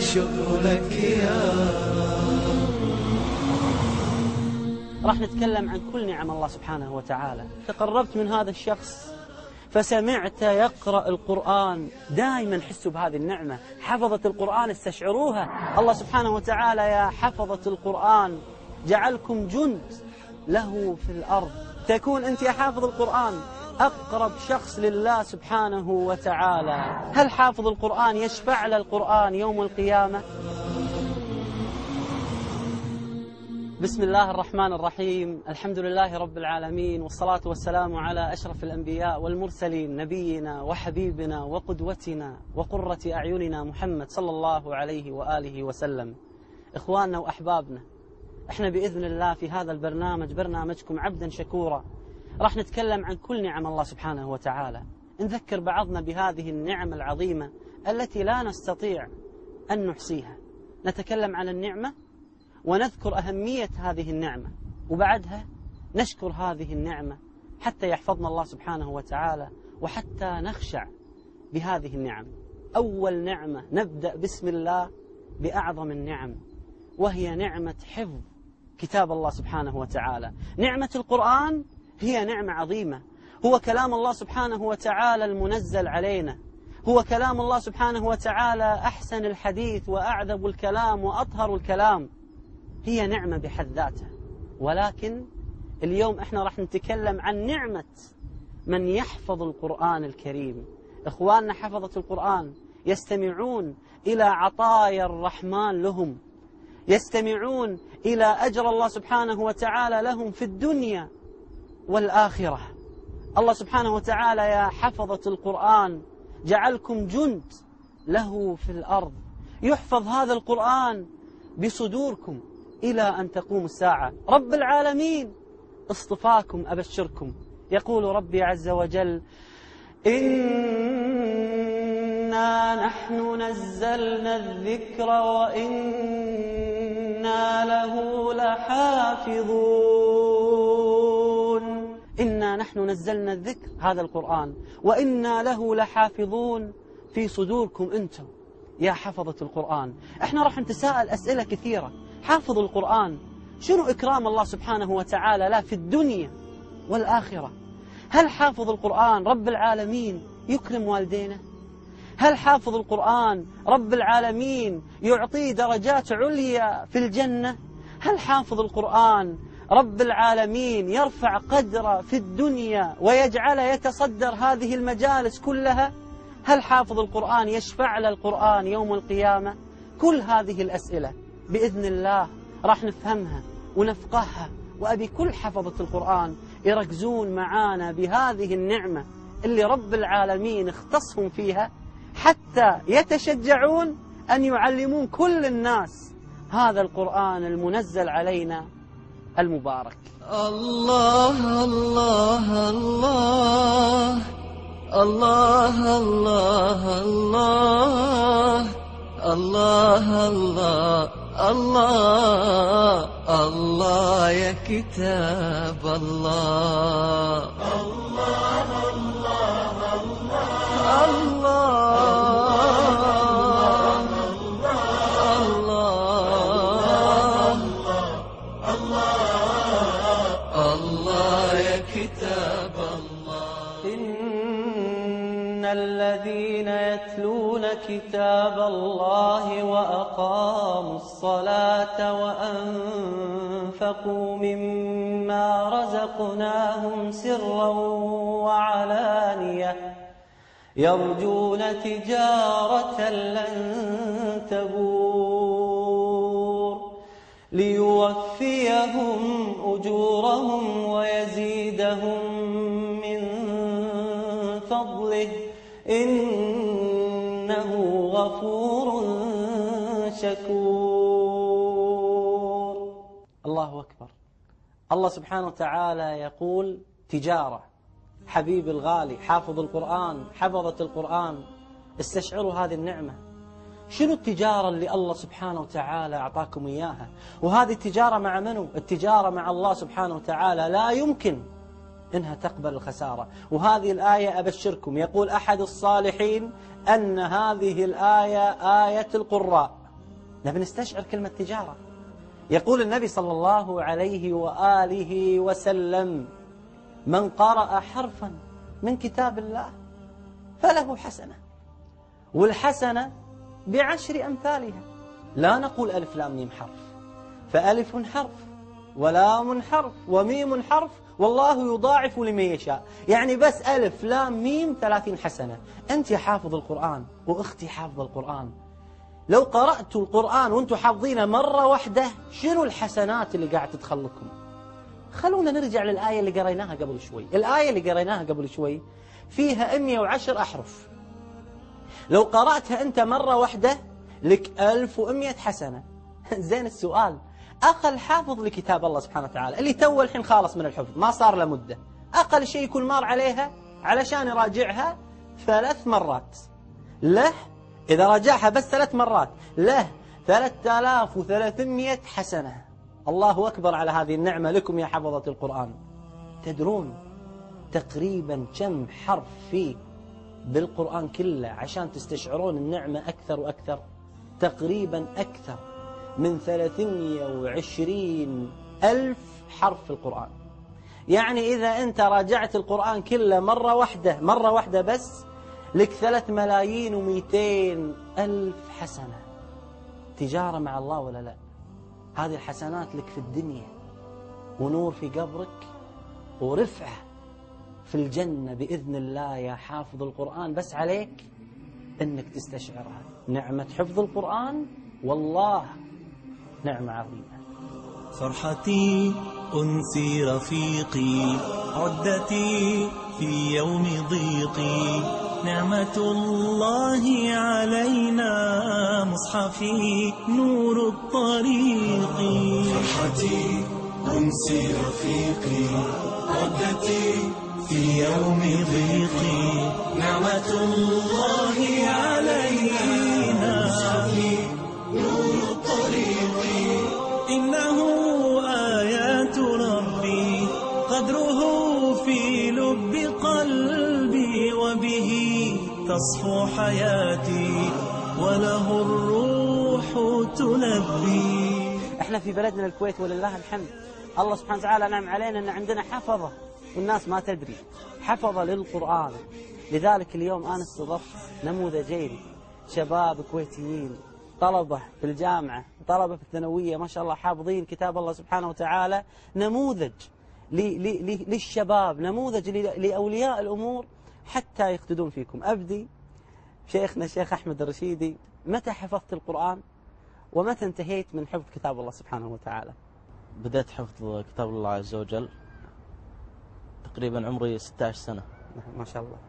والشكر لك يا راح نتكلم عن كل نعم الله سبحانه وتعالى. تقربت من هذا الشخص فسمعت يقرأ القرآن، دائما حسوا بهذه النعمة. حفظة القرآن استشعروها. الله سبحانه وتعالى يا حفظة القرآن جعلكم جند له في الأرض. تكون أنت يا حافظ القرآن أقرب شخص لله سبحانه وتعالى. هل حافظ القرآن يشفع للقرآن يوم القيامة؟ بسم الله الرحمن الرحيم. الحمد لله رب العالمين، والصلاة والسلام على أشرف الأنبياء والمرسلين، نبينا وحبيبنا وقدوتنا وقرة أعيننا محمد صلى الله عليه وآله وسلم. إخواننا وأحبابنا، إحنا بإذن الله في هذا البرنامج، برنامجكم عبدا شكورا، راح نتكلم عن كل نعم الله سبحانه وتعالى. نذكر بعضنا بهذه النعم العظيمة التي لا نستطيع أن نحصيها. نتكلم عن النعمة ونذكر أهمية هذه النعمة، وبعدها نشكر هذه النعمة حتى يحفظنا الله سبحانه وتعالى وحتى نخشع بهذه النعم. أول نعمة نبدأ بسم الله بأعظم النعم، وهي نعمة حفظ كتاب الله سبحانه وتعالى. نعمة القرآن هي نعمة عظيمة، هو كلام الله سبحانه وتعالى المنزل علينا، هو كلام الله سبحانه وتعالى أحسن الحديث وأعذب الكلام وأطهر الكلام. هي نعمة بحد ذاتها. ولكن اليوم احنا راح نتكلم عن نعمة من يحفظ القرآن الكريم. إخواننا حفظة القرآن يستمعون إلى عطايا الرحمن لهم، يستمعون إلى أجر الله سبحانه وتعالى لهم في الدنيا والآخرة. الله سبحانه وتعالى يا حفظة القرآن جعلكم جند له في الأرض. يحفظ هذا القرآن بصدوركم إلى أن تقوم الساعة. رب العالمين اصطفاكم، أبشركم. يقول ربي عز وجل: إنا نحن نزلنا الذكر وإنا له لحافظون. إنا نحن نزلنا الذكر، هذا القرآن، وإنا له لحافظون، في صدوركم أنتم يا حفظة القرآن. احنا راح نتساءل أسئلة كثيرة. حافظ القرآن شنو إكرام الله سبحانه وتعالى له في الدنيا والآخرة؟ هل حافظ القرآن رب العالمين يكرم والدينه؟ هل حافظ القرآن رب العالمين يعطيه درجات عليا في الجنة؟ هل حافظ القرآن رب العالمين يرفع قدره في الدنيا ويجعله يتصدر هذه المجالس كلها؟ هل حافظ القرآن يشفع للقرآن يوم القيامة؟ كل هذه الأسئلة بإذن الله راح نفهمها ونفقهها، وأبي كل حفظة القرآن يركزون معانا بهذه النعمة اللي رب العالمين اختصهم فيها، حتى يتشجعون أن يعلمون كل الناس هذا القرآن المنزل علينا المبارك. الله الله الله الله الله الله الله الله الله يا كتاب الله. الله الله الله الله الله يا كتاب الله. إن الذين يتلون كتاب الله وأقاموا الصلاة وأنفقوا مما رزقناهم سرا وعلانية يرجون تجارة لن تبور ليوفيهم أجورهم ويزيدهم من فضله إنه غفور شكور. الله أكبر. الله سبحانه وتعالى يقول تجارة. حبيب الغالي حافظ القرآن، حفظة القرآن، استشعروا هذه النعمة. شنو التجارة اللي الله سبحانه وتعالى أعطاكم إياها؟ وهذه التجارة مع منو؟ التجارة مع الله سبحانه وتعالى، لا يمكن إنها تقبل الخسارة. وهذه الآية أبشركم، يقول أحد الصالحين أن هذه الآية آية القراء. نبي نستشعر كلمة تجارة. يقول النبي صلى الله عليه وآله وسلم: من قرأ حرفا من كتاب الله فله حسنة، والحسنة ب10 أمثالها. لا نقول ألف لام ميم حرف، فألف حرف ولام حرف وميم حرف، والله يضاعف لمن يشاء. يعني بس ألف لام ميم 30 حسنة. أنت حافظ القرآن وأختي حافظ القرآن، لو قرأت القرآن وأنتم حافظينه مرة واحدة، شنو الحسنات اللي قاعد تدخل لكم؟ خلونا نرجع للآية اللي قريناها قبل شوي. الآية اللي قريناها قبل شوي فيها 110 أحرف، لو قرأتها أنت مرة واحدة لك 1100 حسنة. زين، السؤال: أقل حافظ لكتاب الله سبحانه وتعالى اللي تو الحين خالص من الحفظ، ما صار له مدة، أقل شيء يكون مار عليها علشان يراجعها 3 مرات، له إذا راجعها بس 3 مرات له 3300 حسنة. الله أكبر على هذه النعمة لكم يا حفظة القرآن. تدرون تقريبا كم حرف فيه بالقرآن كله عشان تستشعرون النعمة أكثر وأكثر؟ تقريبا أكثر من 320 ألف حرف في القرآن. يعني إذا أنت راجعت القرآن كله مرة واحدة بس، لك 3,200,000 حسنة. تجارة مع الله ولا لا؟ هذه الحسنات لك في الدنيا، ونور في قبرك، ورفعة في الجنة بإذن الله يا حافظ القرآن. بس عليك أنك تستشعرها. نعمة حفظ القرآن والله نعمة عظيمة. فرحتي أنسي رفيقي، عدتي في يوم ضيقي، نعمة الله علينا مصحفي نور الطريق. فرحتي أنسي رفيقي، عدتي في يوم ضيقي، نعمة الله علينا مصحفي نور الطريق. إنه آيات ربي قدره في لب قلبي، وبه تصفو حياتي وله الروح تلبي. احنا في بلدنا الكويت ولله الحمد، الله سبحانه وتعالى نعم علينا أن عندنا حفظة والناس ما تدري، حفظة للقرآن. لذلك اليوم أنا استضفت نموذجين، شباب كويتيين، طلبة في الجامعة، طلبة في الثانوية، ما شاء الله حافظين كتاب الله سبحانه وتعالى. نموذج للشباب، نموذج لأولياء الأمور حتى يقتدون فيكم. أبدي شيخنا الشيخ أحمد الرشيدي، متى حفظت القرآن ومتى انتهيت من حفظ كتاب الله سبحانه وتعالى؟ بدأت حفظ كتاب الله عز وجل تقريبا عمري 16 سنة. ما شاء الله.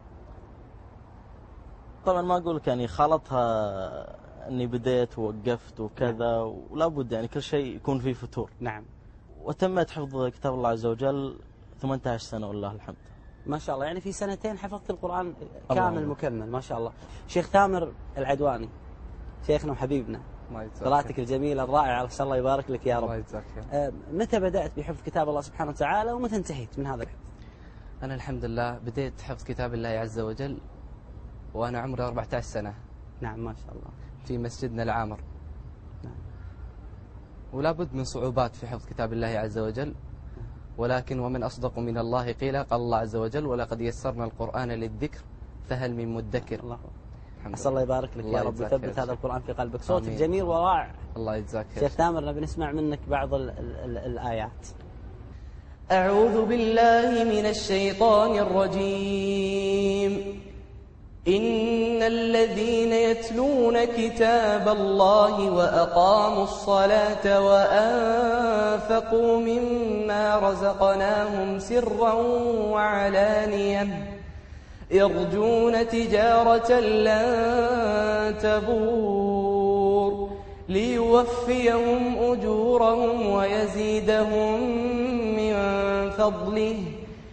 طبعا ما أقول لك يعني خالطها أني بديت ووقفت وكذا، ولا بد يعني كل شيء يكون فيه فتور. نعم. وتمت حفظ كتاب الله عز وجل 18 سنة والله الحمد. ما شاء الله، يعني في 2 حفظت القرآن كامل مكمل ما شاء الله. شيخ ثامر العدواني، شيخنا وحبيبنا، قراءتك الجميلة الرائعة، إن شاء الله يبارك لك يا رب. متى بدأت بحفظ كتاب الله سبحانه وتعالى ومتى انتهيت من هذا الحفظ؟ أنا الحمد لله بديت حفظ كتاب الله عز وجل وأنا عمري 14 سنة. نعم ما شاء الله. في مسجدنا العامر. نعم. ولا بد من صعوبات في حفظ كتاب الله عز وجل، ولكن ومن أصدق من الله قيلا، قال الله عز وجل: ولقد يسرنا القرآن للذكر فهل من مدكر. الله أسأل الله يبارك لك يا رب ويثبت هذا القرآن في قلبك. صوتك جميل ورائع. الله يجزاك خير. شيخ ثامر، نبي نسمع منك بعض الآيات. أعوذ بالله من الشيطان الرجيم. إن الذين يتلون كتاب الله وأقاموا الصلاة وأنفقوا مما رزقناهم سرا وعلانية يرجون تجارة لن تبور ليوفيهم أجورهم ويزيدهم من فضله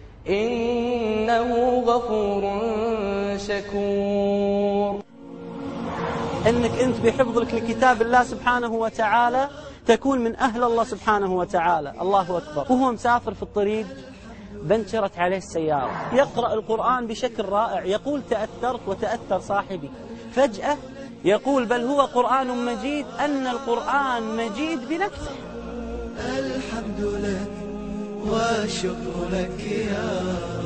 إنه غفور شكور. أنك أنت بحفظك لكتاب الله سبحانه وتعالى تكون من أهل الله سبحانه وتعالى. الله أكبر. وهو مسافر في الطريق بنشرت عليه السيارة، يقرأ القرآن بشكل رائع، يقول: تأثرت وتأثر صاحبي. فجأة يقول بل هو قرآن مجيد، أن القرآن مجيد بنفسه. الحمد لك والشكر لك يا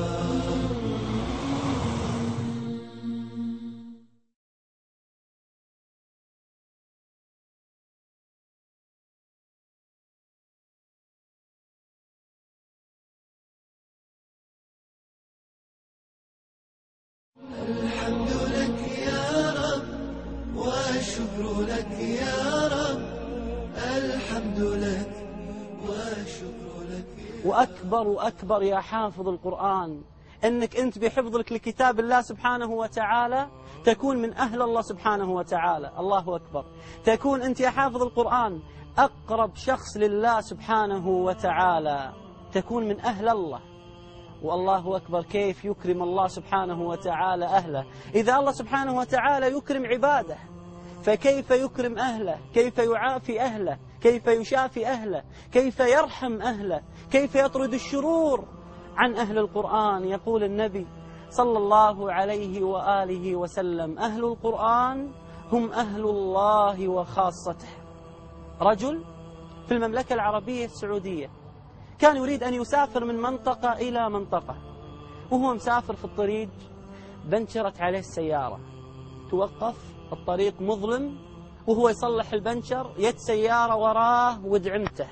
الحمد لك يا رب والشكر لك يا رب. الحمد لك والشكر لك. وأكبر يا حافظ القرآن أنك أنت بحفظك لكتاب الله سبحانه وتعالى تكون من أهل الله سبحانه وتعالى. الله أكبر. تكون أنت يا حافظ القرآن أقرب شخص لله سبحانه وتعالى، تكون من أهل الله. والله أكبر، كيف يكرم الله سبحانه وتعالى أهله. إذا الله سبحانه وتعالى يكرم عباده فكيف يكرم أهله، كيف يعافي أهله، كيف يشافي أهله، كيف يرحم أهله، كيف يطرد الشرور عن أهل القرآن. يقول النبي صلى الله عليه وآله وسلم أهل القرآن هم أهل الله وخاصته. رجل في المملكة العربية السعودية كان يريد أن يسافر من منطقة إلى منطقة، وهو مسافر في الطريق بنشرت عليه السيارة، توقف، الطريق مظلم، وهو يصلح البنشر يد سيارة وراه ودعمته،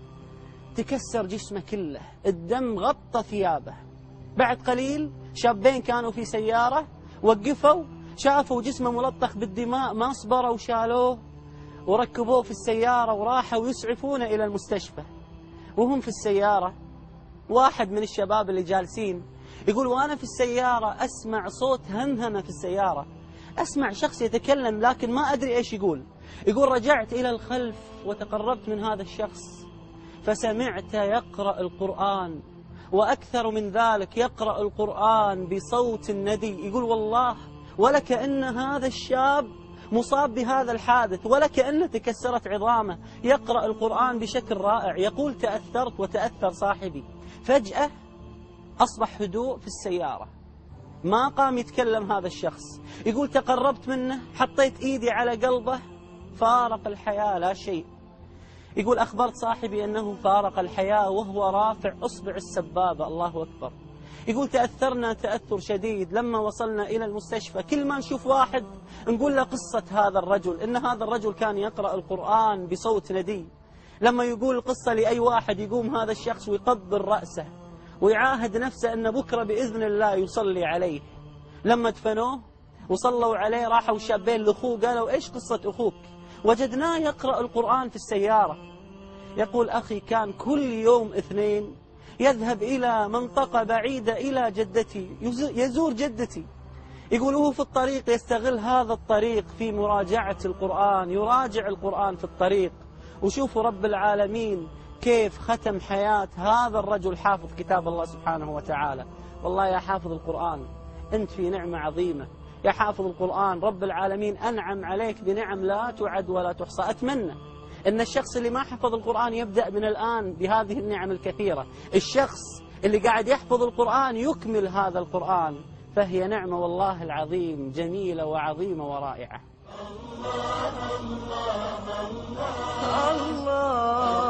تكسر جسمه كله، الدم غطى ثيابه. بعد قليل شابين كانوا في سيارة وقفوا، شافوا جسمه ملطخ بالدماء، ما صبروا وشالوه وركبوه في السيارة وراحوا يسعفونه إلى المستشفى. وهم في السيارة واحد من الشباب اللي جالسين يقول وأنا في السيارة أسمع صوت همهمة في السيارة، أسمع شخص يتكلم لكن ما أدري إيش يقول. يقول رجعت إلى الخلف وتقربت من هذا الشخص فسمعت يقرأ القرآن، وأكثر من ذلك يقرأ القرآن بصوت ندي. يقول والله ولا كأن هذا الشاب مصاب بهذا الحادث، ولا كأنه تكسرت عظامه، يقرأ القرآن بشكل رائع. يقول تأثرت وتأثر صاحبي، فجأة أصبح هدوء في السيارة، ما قام يتكلم هذا الشخص. يقول تقربت منه، حطيت إيدي على قلبه، فارق الحياة لا شيء. يقول أخبرت صاحبي أنه فارق الحياة وهو رافع أصبع السبابة. الله أكبر. يقول تأثرنا تأثر شديد. لما وصلنا إلى المستشفى كل ما نشوف واحد نقول له قصة هذا الرجل، إن هذا الرجل كان يقرأ القرآن بصوت ندي. لما يقول القصة لأي واحد يقوم هذا الشخص ويقبل رأسه ويعاهد نفسه أن بكرة بإذن الله يصلي عليه. لما دفنوه وصلوا عليه راحوا الشابين لأخوه قالوا إيش قصة أخوك؟ وجدناه يقرأ القرآن في السيارة. يقول أخي كان كل يوم اثنين يذهب إلى منطقة بعيدة إلى جدتي، يزور جدتي. يقول هو في الطريق يستغل هذا الطريق في مراجعة القرآن، يراجع القرآن في الطريق. وشوفوا رب العالمين كيف ختم حياة هذا الرجل حافظ كتاب الله سبحانه وتعالى. والله يا حافظ القرآن أنت في نعمة عظيمة. يا حافظ القرآن رب العالمين أنعم عليك بنعم لا تعد ولا تحصى. أتمنى أن الشخص اللي ما حفظ القرآن يبدأ من الآن بهذه النعم الكثيرة. الشخص اللي قاعد يحفظ القرآن يكمل هذا القرآن، فهي نعمة والله العظيم جميلة وعظيمة ورائعة. الله الله الله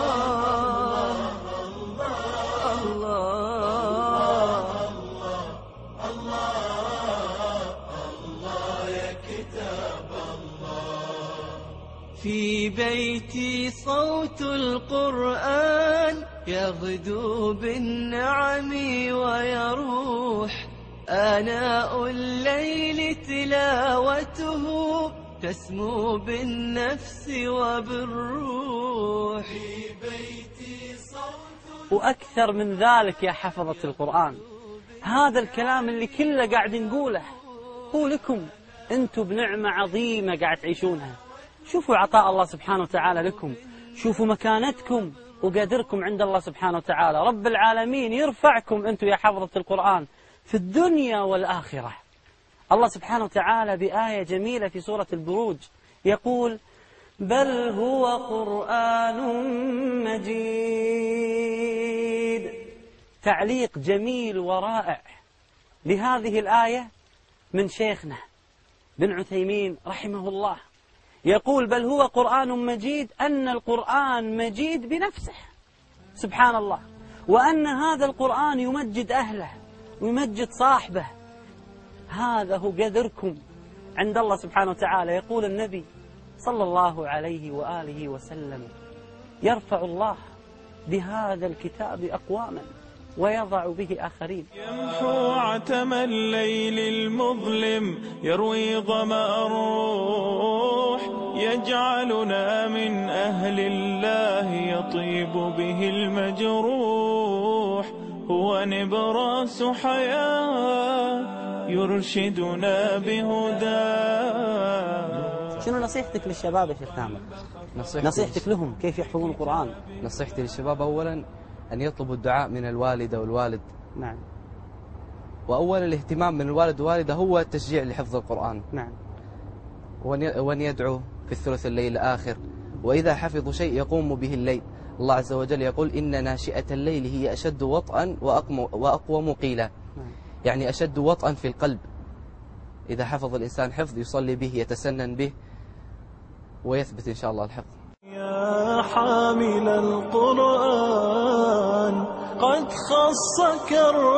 في بيتي صوت القرآن يغدو بالنعم ويروح، آناء الليل تلاوته تسمو بالنفس وبالروح. في بيتي صوت. وأكثر من ذلك يا حفظة القرآن، هذا الكلام اللي كله قاعد نقوله هو لكم أنتم بنعمة عظيمة قاعد تعيشونها. شوفوا عطاء الله سبحانه وتعالى لكم، شوفوا مكانتكم وقدركم عند الله سبحانه وتعالى. رب العالمين يرفعكم أنتم يا حفظة القرآن في الدنيا والآخرة. الله سبحانه وتعالى بآية جميلة في سورة البروج يقول بل هو قرآن مجيد. تعليق جميل ورائع لهذه الآية من شيخنا بن عثيمين رحمه الله يقول بل هو قرآن مجيد، أن القرآن مجيد بنفسه سبحان الله، وأن هذا القرآن يمجد أهله ويمجد صاحبه. هذا هو قدركم عند الله سبحانه وتعالى. يقول النبي صلى الله عليه وآله وسلم يرفع الله بهذا الكتاب أقواما ويضع به آخرين. يمحو عتم الليل المظلم، يروي ظمأ الروح، يجعلنا من أهل الله يطيب به المجروح. هو نبراس حياة يرشدنا بهداه. شنو نصيحتك للشباب يا شيخ تامر؟ نصيحتك لهم كيف يحفظون القرآن؟ نصيحتي للشباب أولا أن يطلبوا الدعاء من الوالدة والوالد. نعم. وأولا الاهتمام من الوالد والوالدة هو التشجيع لحفظ القرآن. نعم. وأن يدعو في الثلث الليل الآخر، وإذا حفظوا شيء يقوموا به الليل. الله عز وجل يقول إن ناشئة الليل هي أشد وطئا وأقوم قيلا، يعني أشد وطئا في القلب. إذا حفظ الإنسان حفظ يصلي به يتسنن به ويثبت إن شاء الله الحفظ. يا حامل القرآن قد خصك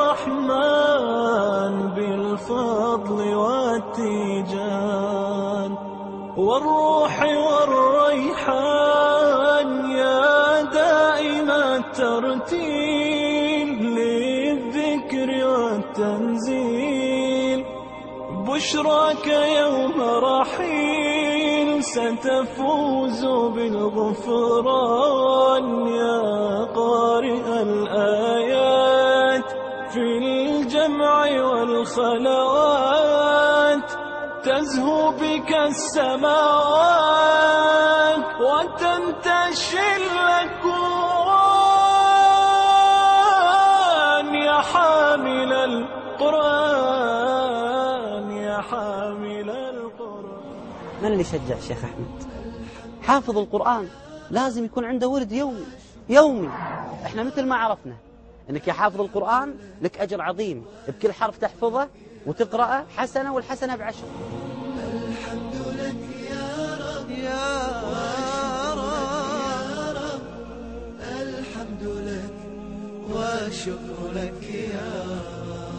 الرحمن بالفضل والتيجان والروح والريحان، يا دائم الترتيل للذكر والتنزيل. بشراك يوم رحيل ستفوز بالغفران، يا قارئ الآيات في الجمع والخلوات. تزهو بك السماوات وتنتشي الأكوان، يا حامل القرآن يا حامل القرآن. من اللي شجع الشيخ أحمد؟ حافظ القرآن لازم يكون عنده ورد يومي. احنا مثل ما عرفنا انك يا حافظ القرآن لك أجر عظيم، بكل حرف تحفظه وتقرأه حسنة، والحسنة ب10. الحمد لك يا رب يا رب، الحمد لك والشكر لك يا رب.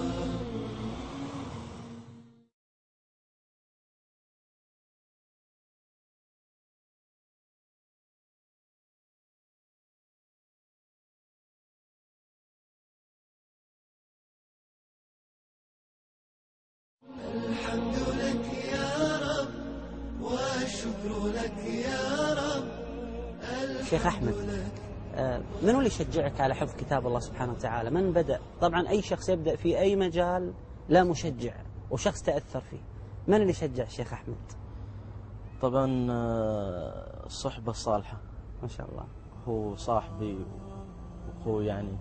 الحمد لك يا رب والشكر لك يا رب. شيخ أحمد، من هو اللي يشجعك على حفظ كتاب الله سبحانه وتعالى؟ من بدأ؟ طبعا أي شخص يبدأ في أي مجال لا مشجع وشخص تأثر فيه. من اللي شجع الشيخ أحمد؟ طبعا الصحبة الصالحة. ما شاء الله. هو صاحبي وأخوي يعني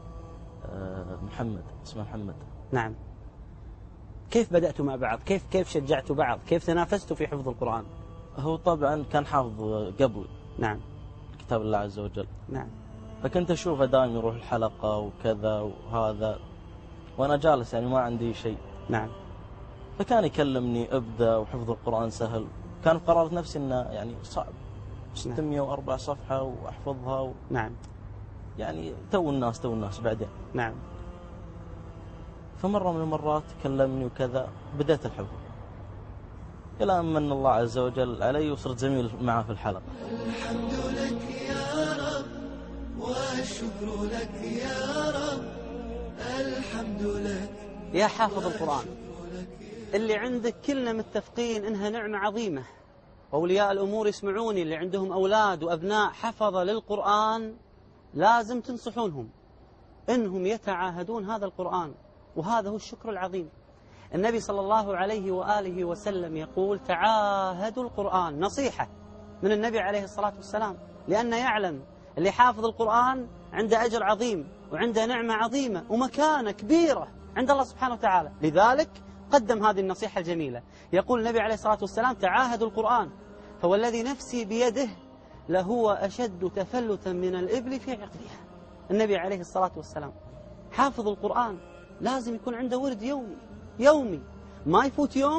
محمد، اسمه محمد. نعم. كيف بدأتوا مع بعض؟ كيف شجعتوا بعض؟ كيف تنافستوا في حفظ القرآن؟ هو طبعا كان حافظ قبل. نعم. كتاب الله عز وجل. نعم. فكنت أشوفه دائما يروح الحلقة وكذا وهذا، وأنا جالس يعني ما عندي شيء. نعم. فكان يكلمني ابدأ وحفظ القرآن سهل. كان قررت نفسي إنه يعني صعب 604 صفحة وأحفظها نعم. يعني تو الناس بعدين. نعم. فمرة من المرات كلمني وكذا، بدأت الحفظ إلى أن من الله عز وجل علي وصرت زميل معه في الحلقة. الحمد لك يا رب والشكر لك يا رب. الحمد لك يا حافظ القرآن اللي عندك، كلنا متفقين إنها نعمة عظيمة. أولياء الأمور يسمعوني، اللي عندهم أولاد وأبناء حفظة للقرآن لازم تنصحونهم إنهم يتعاهدون هذا القرآن، وهذا هو الشكر العظيم. النبي صلى الله عليه وآله وسلم يقول تعاهدوا القرآن، نصيحة من النبي عليه الصلاة والسلام، لأنه يعلم اللي حافظ القرآن عنده أجر عظيم وعنده نعمة عظيمة ومكانة كبيرة عند الله سبحانه وتعالى. لذلك قدم هذه النصيحة الجميلة. يقول النبي عليه الصلاة والسلام تعاهدوا القرآن، فوالذي نفسي بيده لهو أشد تفلتا من الإبل في عقلها. النبي عليه الصلاة والسلام. حافظ القرآن لازم يكون عنده ورد يومي، ما يفوت يوم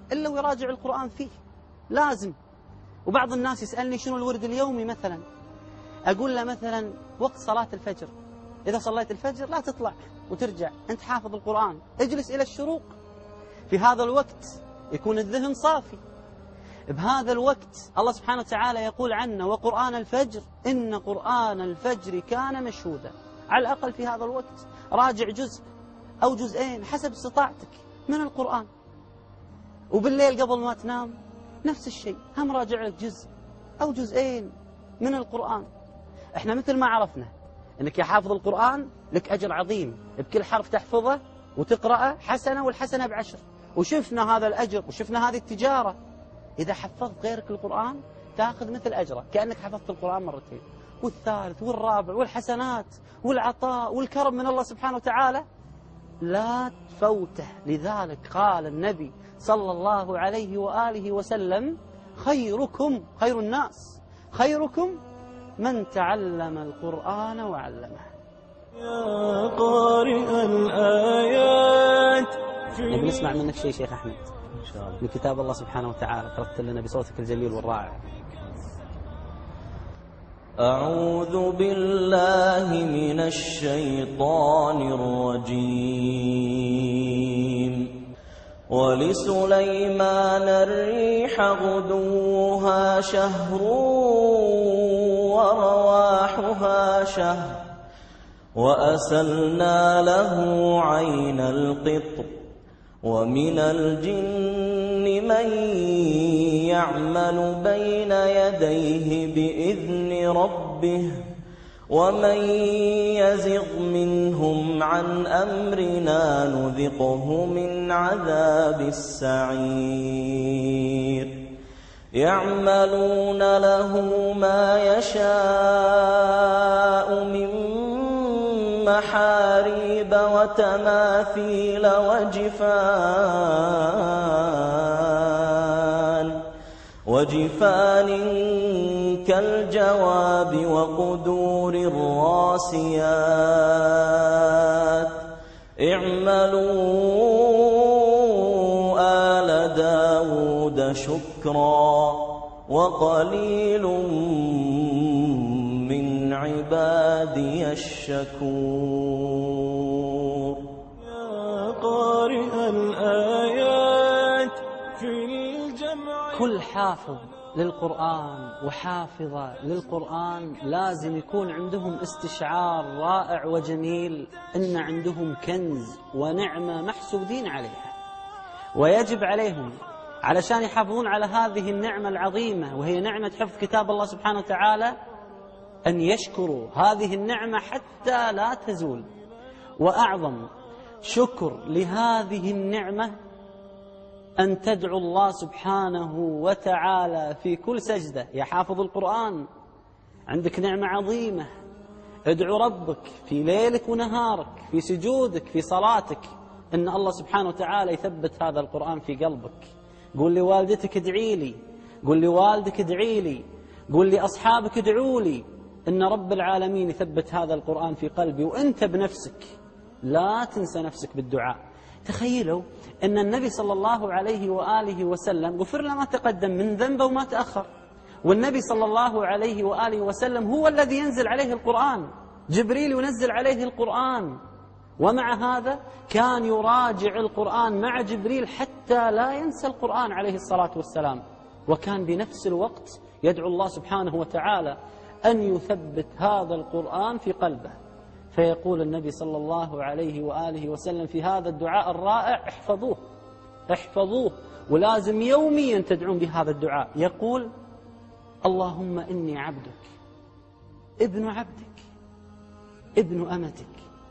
إلا ويراجع القرآن فيه، لازم. وبعض الناس يسألني شنو الورد اليومي مثلا، أقول له مثلا وقت صلاة الفجر، إذا صليت الفجر لا تطلع وترجع، أنت حافظ القرآن، اجلس إلى الشروق. في هذا الوقت يكون الذهن صافي. بهذا الوقت الله سبحانه وتعالى يقول عنه وقرآن الفجر إن قرآن الفجر كان مشهودا. على الأقل في هذا الوقت راجع جزء أو جزئين حسب استطاعتك من القرآن. وبالليل قبل ما تنام نفس الشيء، هم راجع لك جزء أو جزئين من القرآن. احنا مثل ما عرفنا انك يا حافظ القرآن لك أجر عظيم، بكل حرف تحفظه وتقرأه حسنة، والحسنة ب10. وشفنا هذا الأجر وشفنا هذه التجارة. إذا حفظت غيرك القرآن تأخذ مثل أجره، كأنك حفظت القرآن مرتين، والثالث والرابع، والحسنات والعطاء والكرم من الله سبحانه وتعالى لا تفوته. لذلك قال النبي صلى الله عليه وآله وسلم خيركم، خير الناس خيركم من تعلم القرآن وعلمه. يا قارئ الآيات نبي نسمع منك شيء شيخ أحمد إن شاء الله من كتاب الله سبحانه وتعالى، ترتل لنا بصوتك الجميل والرائع. أعوذ بالله من الشيطان الرجيم. ولسليمان الريح غدوها شهر ورواحها شهر وأسلنا له عين القطر ومن الجن من يعمل بين يديه بإذن ربه ومن يزغ منهم عن أمرنا نذقه من عذاب السعير. يعملون له ما يشاء من محاريب وتماثيل وجفان كالجواب وقدور الراسيات. اعملوا آل داود شكرا وقليل من عبادي الشكور. يا قارئ الآيات في الجمع. كل حافظ للقرآن وحافظة للقرآن لازم يكون عندهم استشعار رائع وجميل إن عندهم كنز ونعمة محسودين عليها، ويجب عليهم علشان يحافظون على هذه النعمة العظيمة وهي نعمة حفظ كتاب الله سبحانه وتعالى أن يشكروا هذه النعمة حتى لا تزول. وأعظم شكر لهذه النعمة أن تدعو الله سبحانه وتعالى في كل سجدة. يا حافظ القرآن عندك نعمة عظيمة، ادعو ربك في ليلك ونهارك، في سجودك، في صلاتك، أن الله سبحانه وتعالى يثبت هذا القرآن في قلبك. قول لي والدتك ادعي لي، قول لي والدك ادعي لي، قول لي أصحابك ادعوا لي أن رب العالمين يثبت هذا القرآن في قلبي. وأنت بنفسك لا تنسى نفسك بالدعاء. تخيلوا أن النبي صلى الله عليه وآله وسلم غفر له ما تقدم من ذنبه وما تأخر، والنبي صلى الله عليه وآله وسلم هو الذي ينزل عليه القرآن، جبريل ينزل عليه القرآن، ومع هذا كان يراجع القرآن مع جبريل حتى لا ينسى القرآن عليه الصلاة والسلام. وكان بنفس الوقت يدعو الله سبحانه وتعالى أن يثبت هذا القرآن في قلبه. فيقول النبي صلى الله عليه وآله وسلم في هذا الدعاء الرائع احفظوه احفظوه، ولازم يوميا تدعون بهذا الدعاء. يقول اللهم إني عبدك ابن عبدك ابن أمتك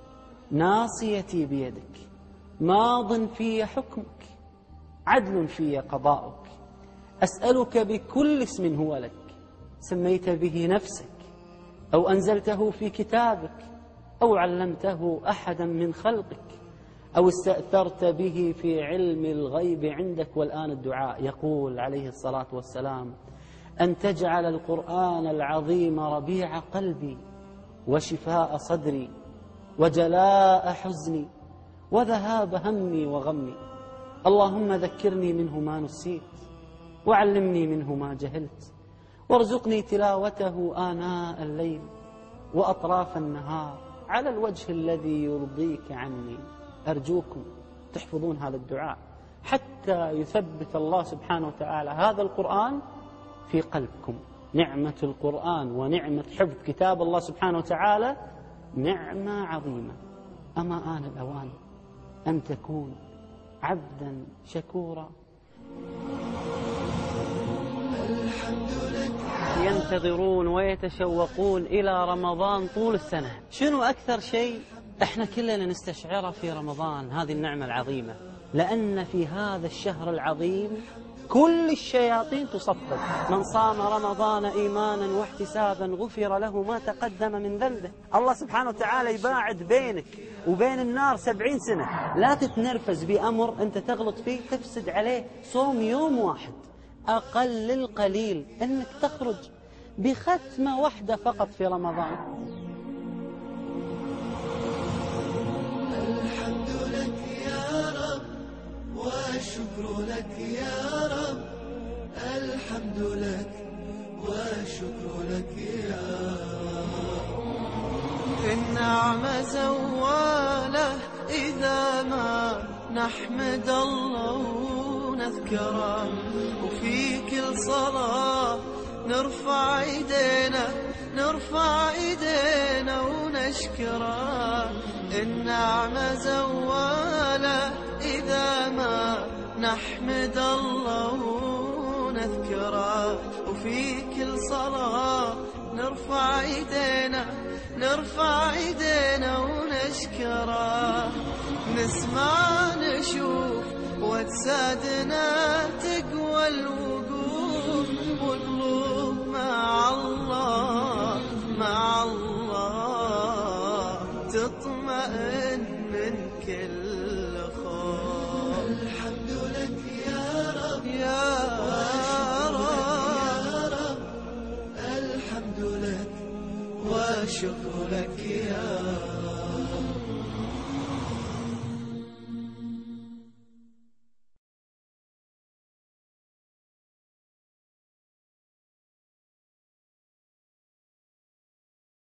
ناصيتي بيدك ماض في حكمك عدل في قضاؤك أسألك بكل اسم هو لك سميت به نفسك أو أنزلته في كتابك أو علمته أحدا من خلقك أو استأثرت به في علم الغيب عندك. والآن الدعاء يقول عليه الصلاة والسلام أن تجعل القرآن العظيم ربيع قلبي وشفاء صدري وجلاء حزني وذهاب همي وغمي اللهم ذكرني منه ما نسيت وعلمني منه ما جهلت وارزقني تلاوته آناء الليل وأطراف النهار على الوجه الذي يرضيك عني. أرجوكم تحفظون هذا الدعاء حتى يثبت الله سبحانه وتعالى هذا القرآن في قلبكم. نعمة القرآن ونعمة حفظ كتاب الله سبحانه وتعالى نعمة عظيمة. أما آن الأوان أن تكون عبدا شكورا. ينتظرون ويتشوقون إلى رمضان طول السنة. شنو أكثر شيء احنا كلنا نستشعره في رمضان؟ هذه النعمة العظيمة، لأن في هذا الشهر العظيم كل الشياطين تصفد. من صام رمضان إيمانا واحتسابا غفر له ما تقدم من ذنبه. الله سبحانه وتعالى يباعد بينك وبين النار 70 سنة. لا تتنرفز بأمر أنت تغلط فيه تفسد عليه صوم يوم واحد. أقل القليل أنك تخرج بختمة واحدة فقط في رمضان. الحمد لك يا رب والشكر لك يا رب. الحمد لك والشكر لك يا رب. النعمة زوالة إذا ما نحمد الله ونذكره، وفي كل صلاة نرفع ايدينا ونشكره. النعمة زوالة إذا ما نحمد الله ونذكره، وفي كل صلاة نرفع ايدينا ونشكره. نسمع نشوف واجسادنا تقوى الوقوف، وقلوب مع الله تطمئن من كل خوف. الحمد لك يا رب يا رب. الحمد لك والشكر لك يا رب.